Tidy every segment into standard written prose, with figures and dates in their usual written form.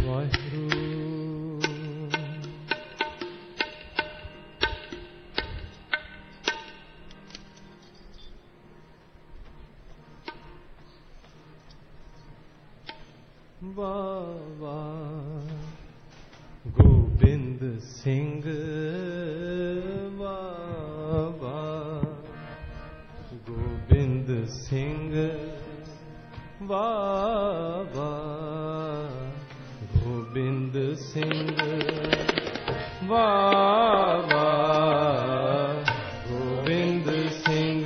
बाबा गोबिंद सिंह बाबा गोबिंद सिंह बाबा गोबिंद सिंह बाबा गोबिंद सिंह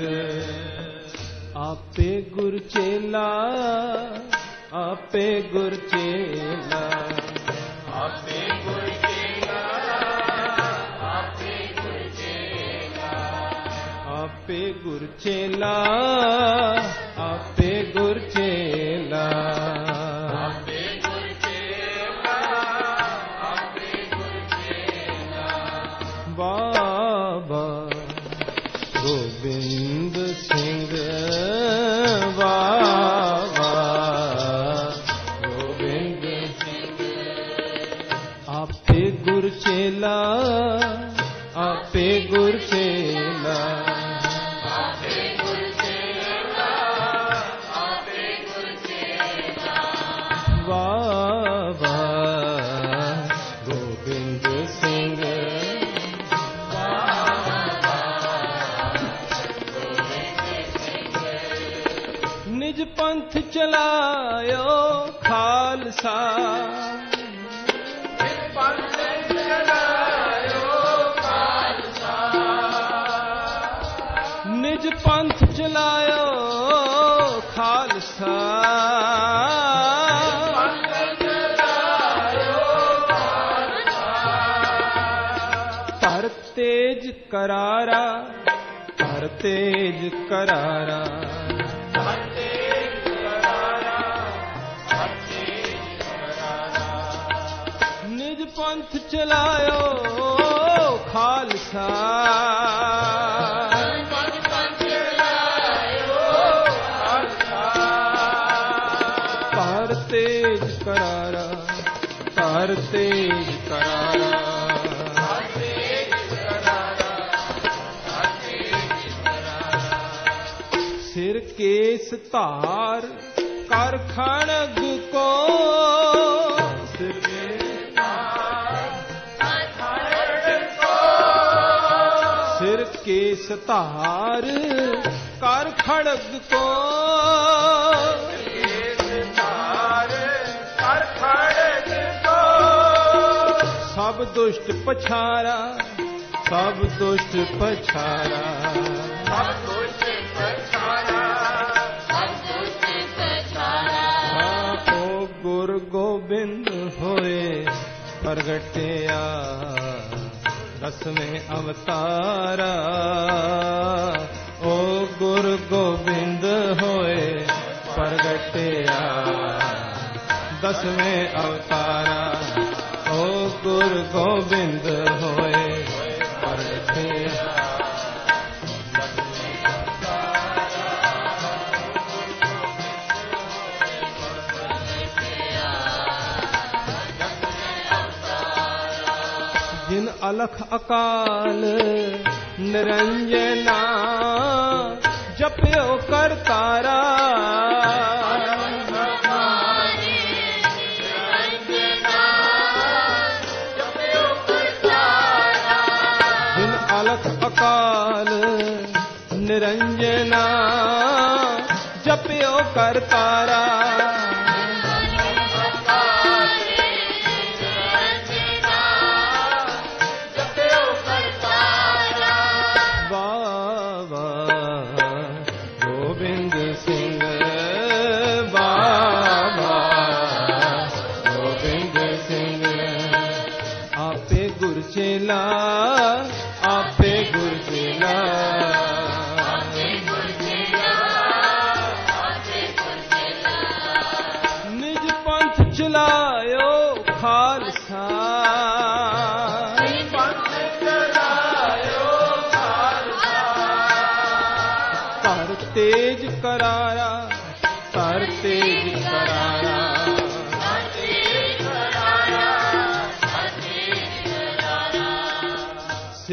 आपे गुर चेला आपे गुर चेला आपे गुर चेला आपे गुर चेला आपे गुर चेला आपे गुर चेला आपे गुर चेला आपे गुर चेला बाबा गोबिंद सिंह बाबा गुर चेला आपे गुर चेला आपे गुर चेला आपे गुर चेला बाबा गोबिंद सिंह बाबा गोबिंद सिंह निज पंथ चलायो खालसा निज पंथ चलायो खालसा पर तेज करारा पर तेज करारा निज पंथ चलायो खालसा तेज करारा तार तेज करारा सिर केस तार कर खड़ग को सिर सिर केस तार कर खड़ग को सब दुष्ट पछारा सब दुष्ट पछारा सब दुष्ट पछारा सब दुष्ट पछारा ओ गुरु गोबिंद होए प्रगटिया दसवें अवतारा ओ गुरु गोबिंद होए प्रगटिया दसवें अवतारा ओ गुरु गोबिंद होए प्रगटिया जिन अलख अकाल निरंजना जप्यो करतारा अलख अकाल निरंजना जप्यो करतारा बाबा गोबिंद सिंह बाबा गोबिंद सिंह आपे गुर चेला आपे गुर चेला निज पंथ चलायो खालसा कर तेज करारा कर तेज करारा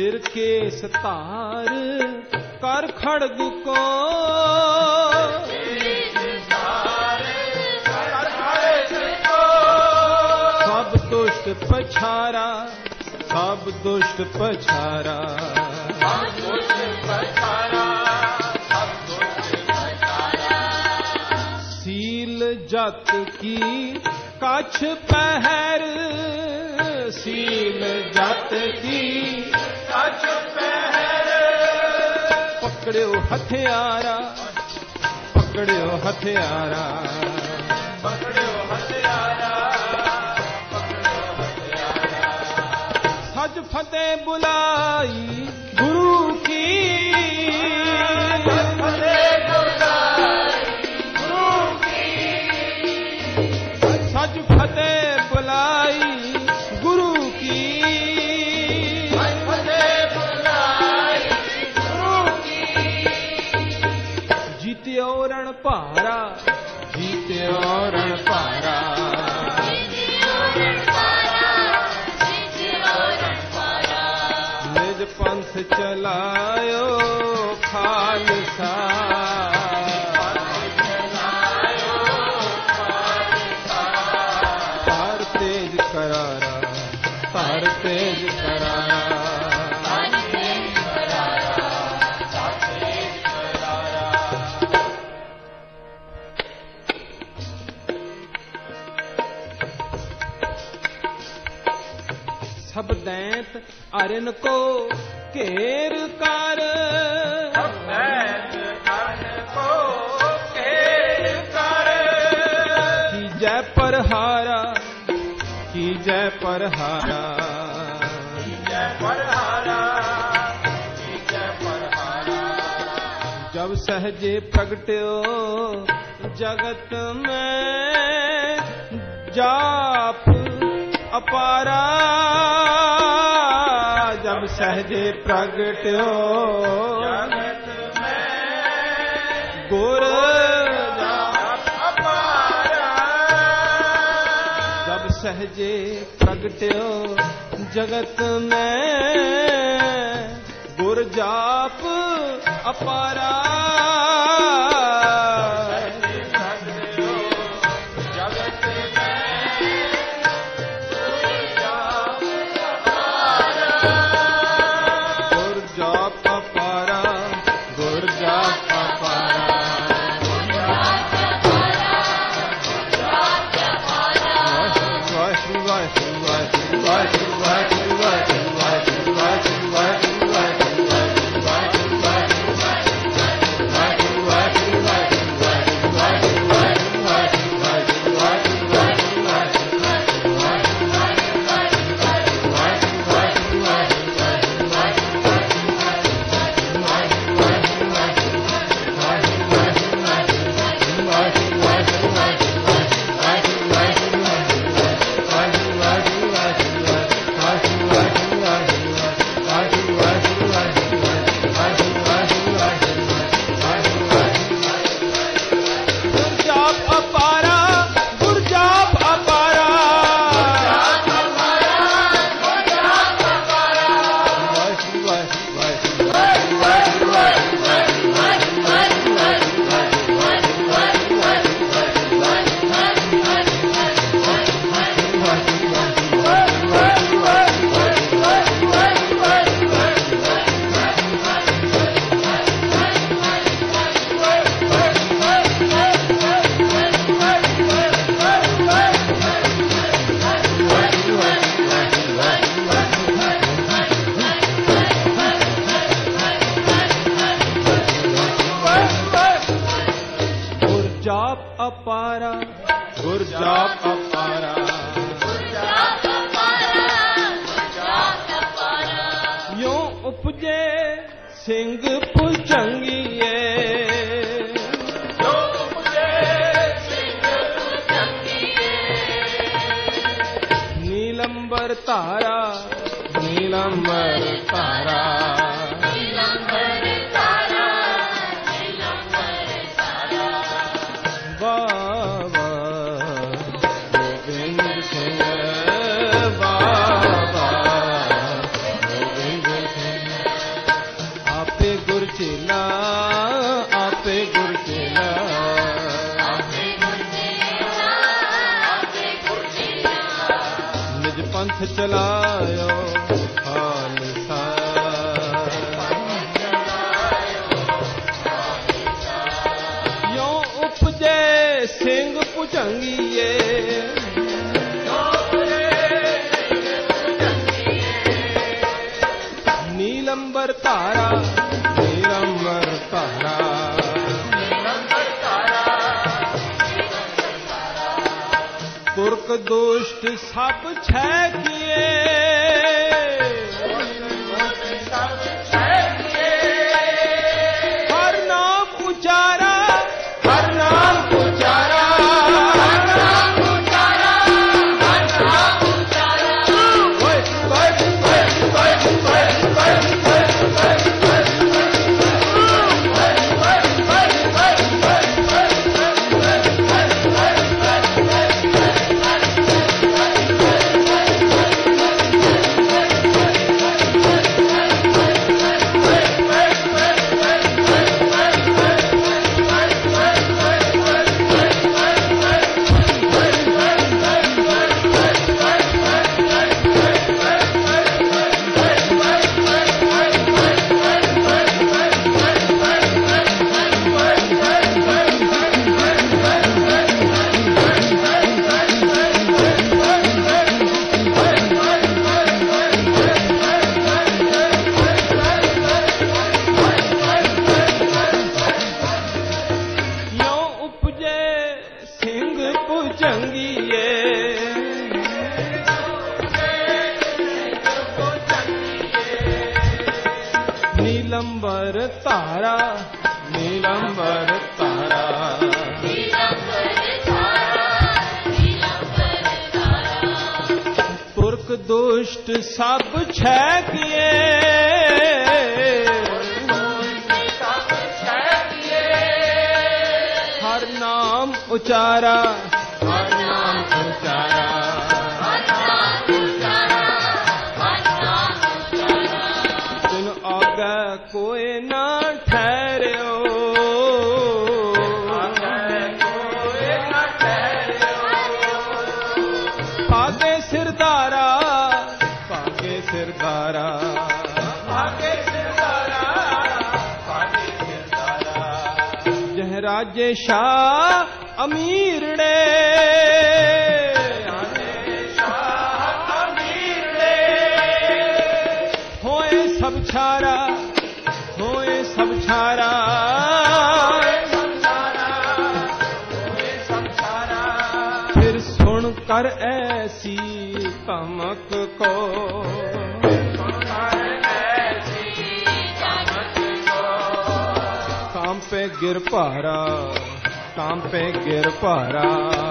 ਸਿਰ ਕੇਸ ਧਾਰ ਕਰ ਖੜਗ ਕੋ ਸਭ ਦੁਸ਼ਟ ਪਛਾਰਾ ਸਭ ਦੁਸ਼ਟ ਪਛਾਰਾ ਸੀਲ ਜਤ ਕੀ ਕਛ ਪਹਿਰ ਸੀਲ ਜਤ ਕੀ ਕਛ ਪਹਿਰ ਪਕੜਿਓ ਹਥਿਆਰਾ ਪਕੜਿਓ ਹਥਿਆਰਾ ਪਕੜਿਓ ਹਥਿਆਰਾ ਸਜ ਫਤਿਹ ਬੁਲਾਈ ਗੁਰੂ ਕੀ ਸਜ ਫਤਿਹ ਬੁਲਾਈ ਗੁਰੂ ਕੀ ਜੀਤਿਓ ਰਣ ਭਾਰਾ ਜੀਤਿਓ ਰਣ ਭਾਰਾ ਨਿਜ ਪੰਥ ਚਲਾਇਓ ਖਾਲਸਾ करारा तार तेज करारा सब दैत अरिन को घेर कर सब दैत अरिन को घेर कर की जय परहारा की जय परहारा की जय परहारा की जय परहारा जब सहजे प्रगट्यो जगत में जाप अपारा जब सहजे प्रगट्यो जगत में गुर सहजे प्रगट्यो जगत में गुर जाप अपारा जगत में गुर जाप अपारा गुर जाप अपारा अपारा गुर जाप अपारा यो उपजे सिंह भुजंगिए नीलंबर तारा नीलंबर तारा पंथ चलायो खालसा। यो उपजे सिंह भुजंगीए, नीलंबर तारा नीलंबर तारा, तुर्क दुष्ट सब छह किए, हर नाम उचारा हर नाम उचारा, हर नाम उचारा हर नाम उचारा। नीलंबर तारा नीलंबर तारा, तुर्क दुष्ट सब छह किए, हर नाम उचारा हर नाम उचारा। तिन आगे कोई ना ठहरियो, पागे सिरदारा पागे सिरदारा, पागे सिरदारा पागे सिरदारा। जह राजे शाह अमीर ने, सब छारा होए सब छारा, फिर सुन कर ऐसी कमक को, काम पे गिर पारा काम पे गिर पारा,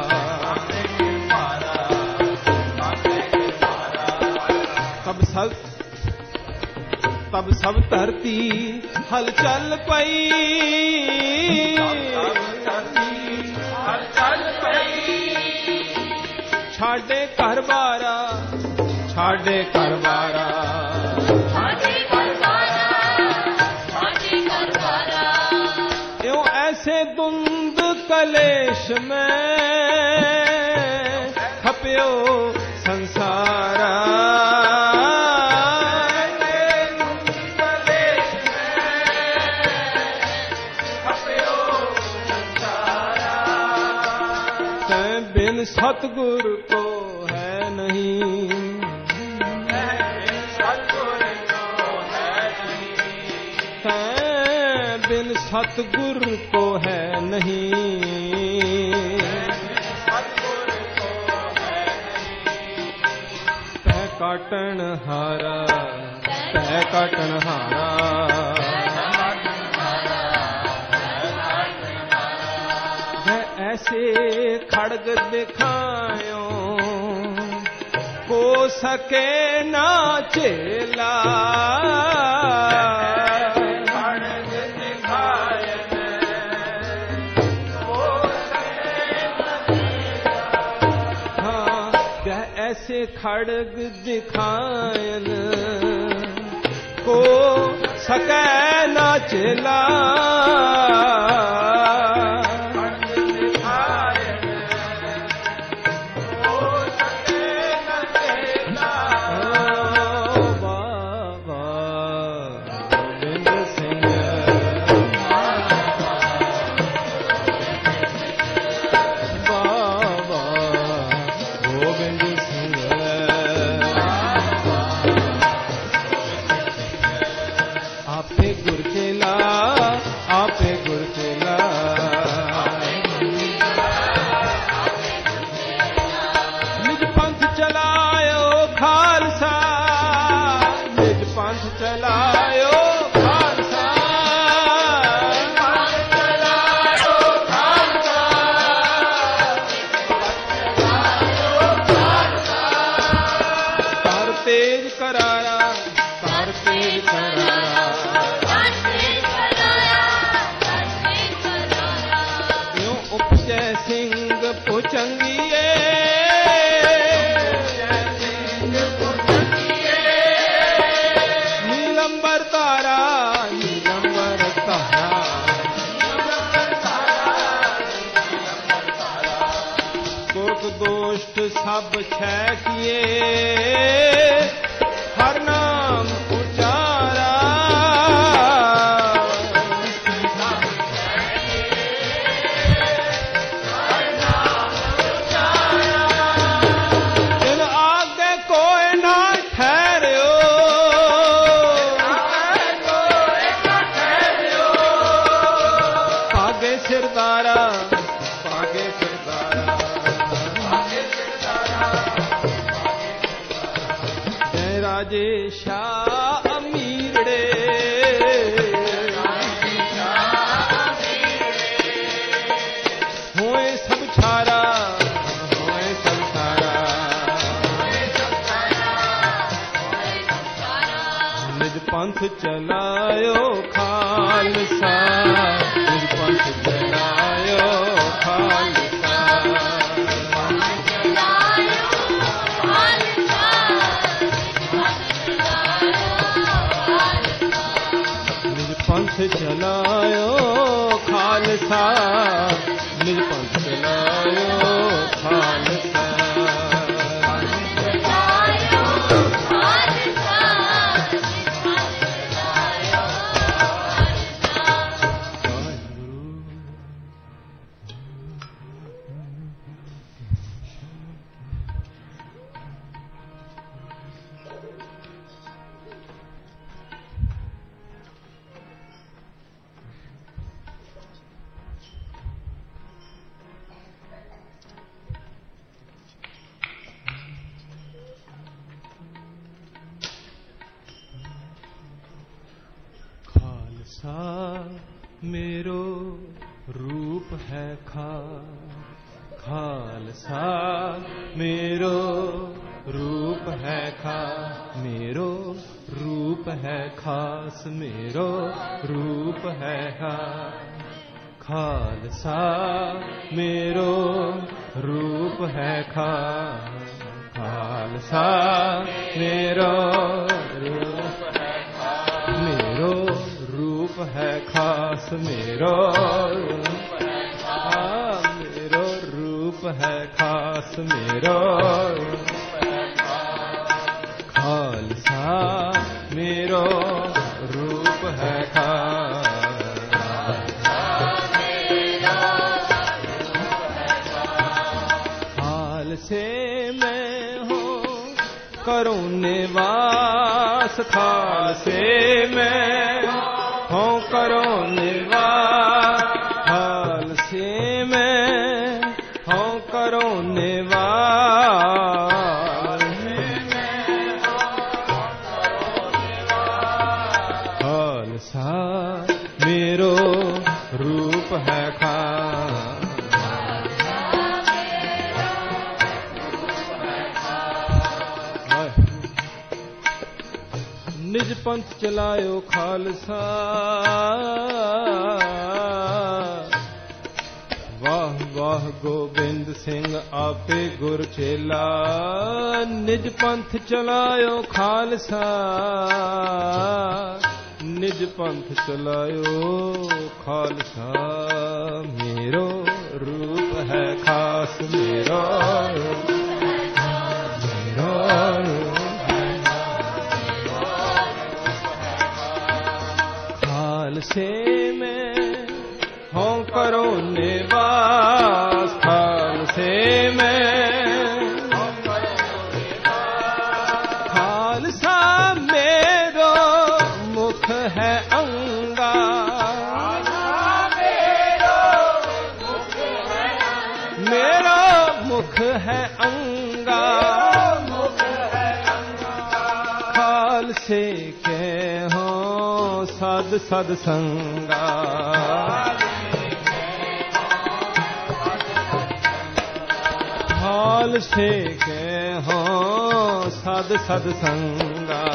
तब सब धरती हलचल पई, छाड़े घर बारा छाड़े घर बारा, यूं ऐसे धुंध कलेश में खपियो संसारा, बिन सतगुर को है नहीं, बिन सतगुर को है नहीं, तै काटन हारा तै काटन हारा, ऐसे खड़ग दिखायो को सके ना चेला, खड़ग दिखाए को सके ना चेला, हाँ ऐसे खड़ग दिखायन को सके ना चेला, शोक दोष्ट सब छह किए हर नाम उचारा जिन आगे कोई ना ठहरियो पागे सिरदारा राजेशा अमीरड़े होए सब छारा निज पंथ चलायो खालसा निज पंथ चलायो खालसा पंथ चलायो खालसा निज पंथ चलायो खालसा मेरो रूप है खालसा मेरो रूप है मेरो रूप है खास मेरो रूप है खालसा मेरो रूप है खालसा मेरो रूप है मेरो रूप है खास मेरो रूप है खास मेरो खालसा मेरो रूप है हाल से मैं हूँ करूँ निवास खाल से मैं हूँ करो निवास हाल से मैं हूँ करो निवास खालसा मेरो रूप है निज पंथ चलायो खालसा वाह वाह गोबिंद सिंह आपे गुर चेला निज पंथ चलायो खालसा निज पंथ चलायो खालसा मेरो रूप है खास मेरो से मैं हूँ करो निवास खाल से मैं खालसा मेरो मुख है अंगा मेरा मुख है अंगा खाल से के हो सद सद संगा हाल से के हो सद सद संगा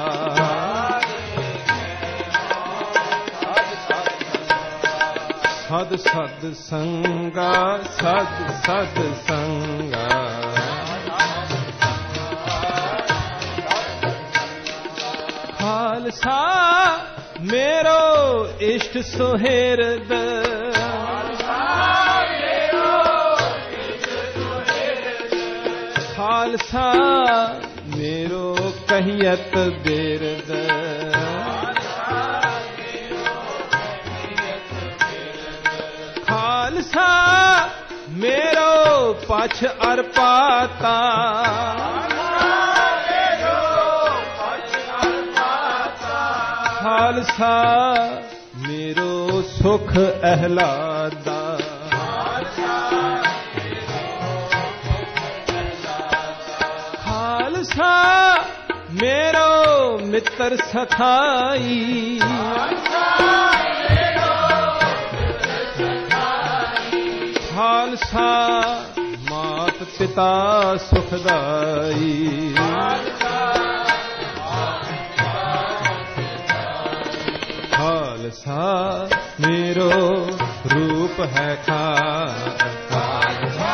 सद सद संगा सद सद संगा खालसा मेरो इष्ट सुहृद ਖਾਲਸਾ मेरो कहियत बिरद खालसा मेरो पछ अर पाता खालसा मेरो सुख अहलादा खालसा मेरो मित्र सखाई खालसा मात पिता सुखदाई खालसा मेरो रूप है खालसा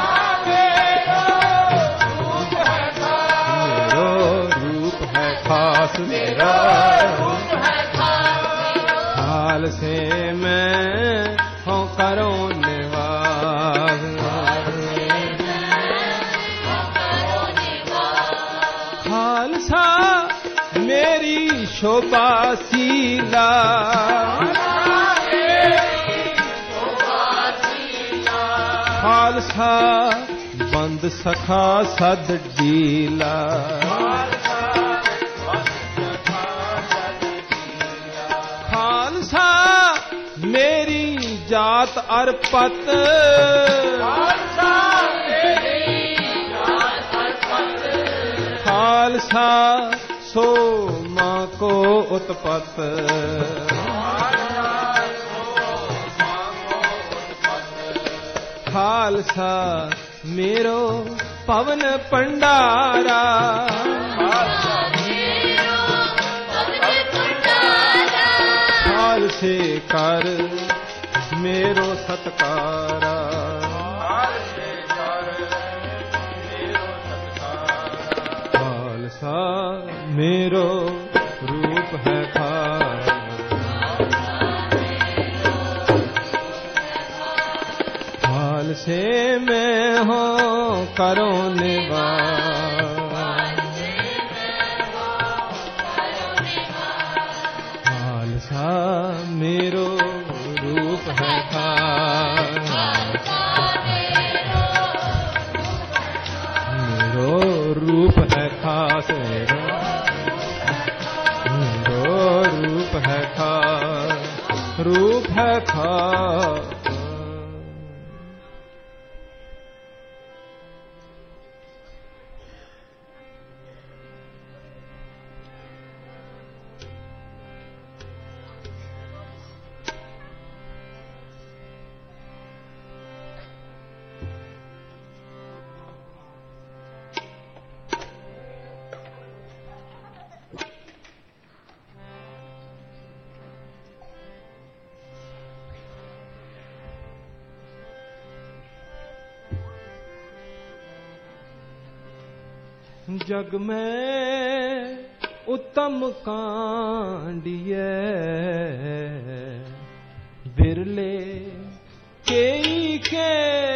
मेरो रूप है खास मेरा खालसे मैं हूँ करो निवास खालसा मेरी शोभा सीला खालसा बंद सखा सद डीला खालसा मेरी जात अरपत खालसा सो माँ को उत्पत खालसा मेरो पवन पंडारा खालसे कर मेरो सत्कारा खालसा मेरो रूप है खालसे मैं हूँ करो निवास खालसा मेरो रूप है मेरो रूप है खास मेरो रूप है खास रूप है खास जग में उत्तम कांडिये बिरले केई के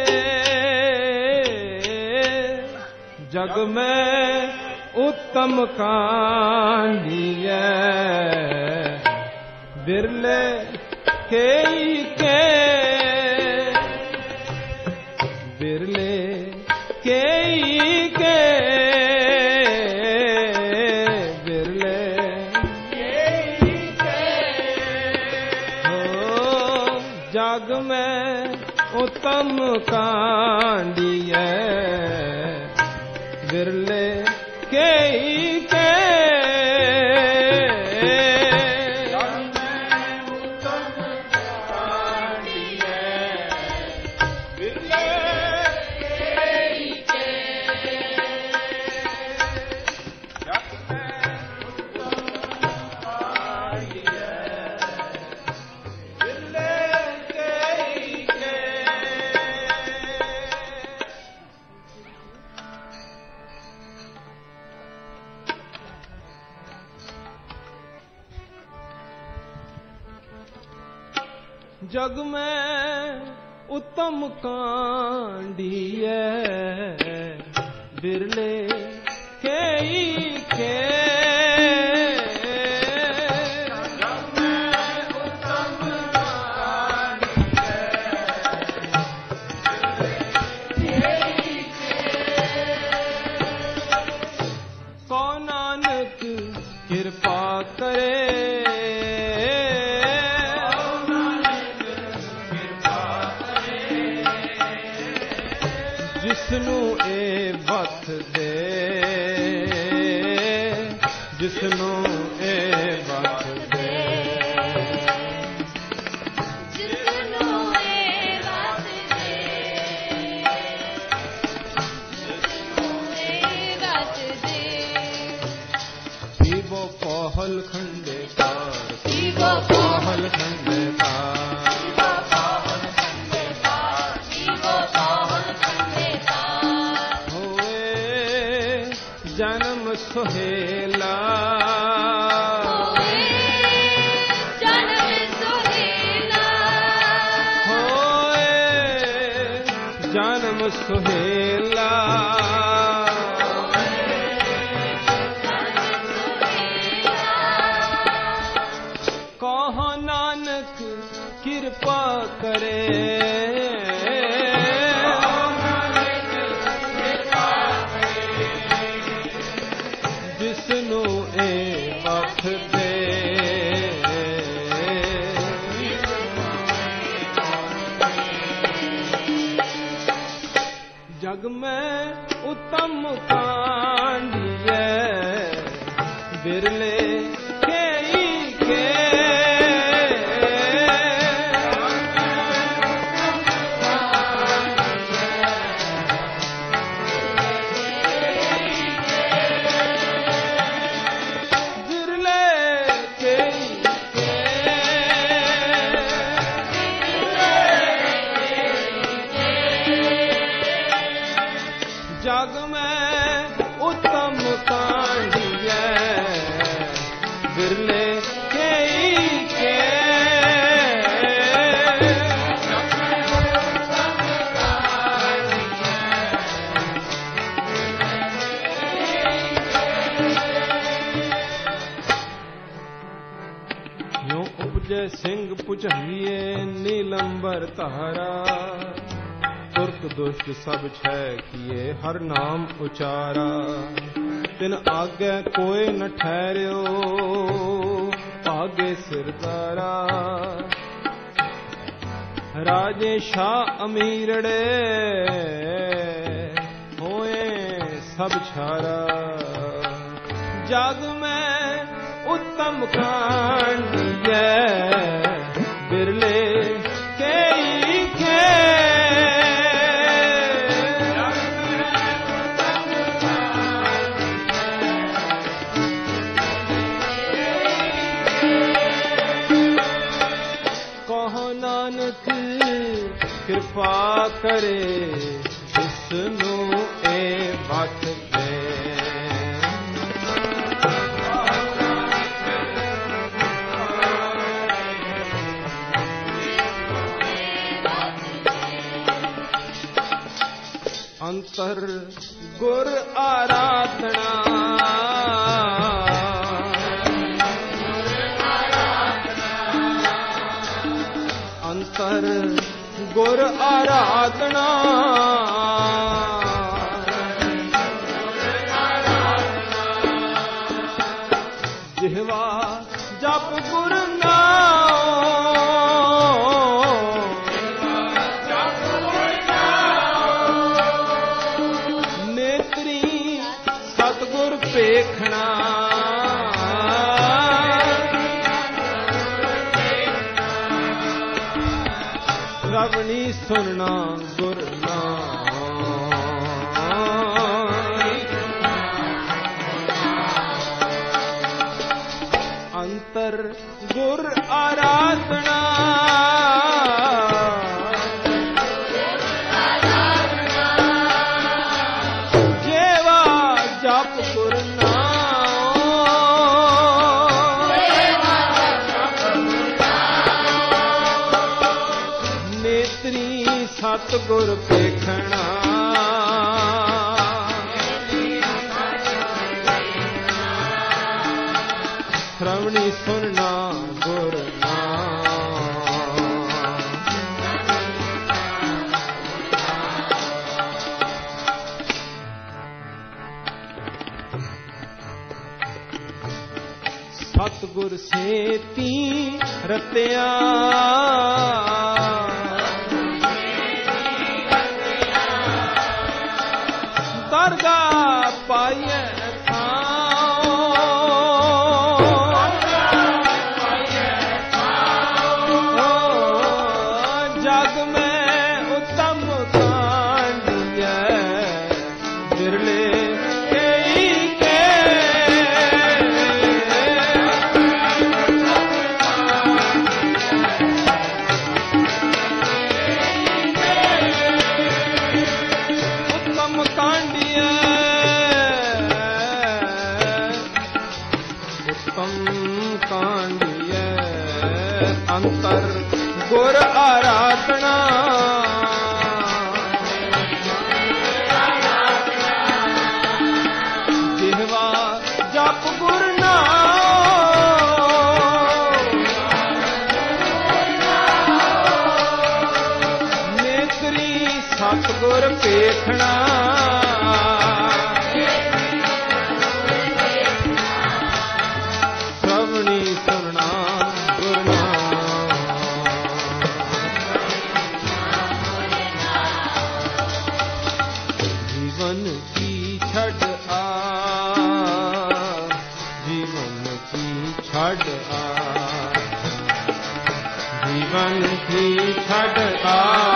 जग में उत्तम कांडिये बिरले केई के बिरले केई के जग में उत्तम कांडिये बिरले केई के जग में उत्तम कांडिये बिरले केई के जग में उत्तम कांडिये बिरले जग में उत्तम कांडिये ਬਿਰਲੇ ਕਈ ਕੇ ਕਿਰਪਾ ਕਰੇ ਜਿਸਨੂੰ ਇਹ ਬਖਸ਼ ਦੇ ਜਿਸਨੂੰ ਇਹ ਬਖਸ਼ ਦੇ पहल खंडे पार पहल खंडे पार होए जन्म सुहेला होए जन्म सुहेला ਕਿਰਪਾ ਕਰੇ ਜਿਸਨੂੰ ਇਹ ਬਖਸ਼ ਦੇ ਜਗ ਮੈਂ ਉਤਮ ਕਾਂਡੀਐ ਬਿਰਲੇ ਕਈ ਕੇ ਜਗ ਮੈਂ ਉਤਮ ਕਾਂਡੀਐ ਬਿਰਲੇ ਕਈ ਕੇ ਯੋ ਉਪਜੈ ਸਿੰਘ ਪੁਝਈਏ ਨੀਲੰਬਰ ਧਾਰਾ तुर्क दुष्ट सब छह किए हर नाम उचारा तिन आगे कोई न ठहरियो आगे सिरदारा राजे शाह अमीरड़े होए सब छारा जग में उत्तम कांडिए बिरले कई के ਕਿਰਪਾ ਕਰੇ ਜਿਸਨੂੰ ਇਹ ਬਖਸ਼ ਦੇ ਅੰਤਰ ਗੁਰ ਆਰਾਧਨਾ ਅੰਤਰ ਗੁਰ ਆਰਾਧਨਾ ਜਿਹਵਾ ਜਪ ਗੁਰ ਨਾਮ ਨੇਤਰੀ ਸਤਿਗੁਰ ਭੇਖਣਾ ਰਵਣੀ ਸੁਨਣਾ ਗੁਰ ਨਾਮ ਅੰਤਰ ਗੁਰ ਆਰਾਧਨਾ ਜੇਵਾ ਜਪ ਗੁਰ ਸਤਿਗੁਰ ਭੇਖਣਾ श्रवणी सुनना गुर नाम। सतगुर सेती रतिया दरगाह पाइए जग में उत्तम कांडिया बिरले कांडिये अंतर गुर आराधना जिहवा जप गुर नाम नेत्री सतगुर पेखना जीवन की छड़ आ जीवन की छड़ आ जीवन की छड़ आ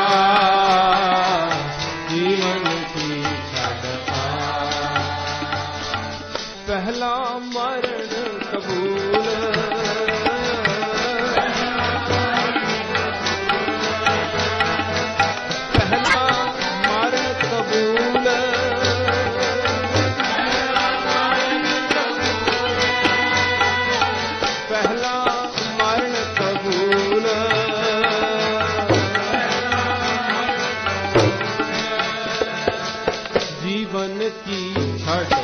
जीवन की छड़ आ पहला मरण कबूल पहला मरण कबूल पहला मरण कबूल जीवन की छड़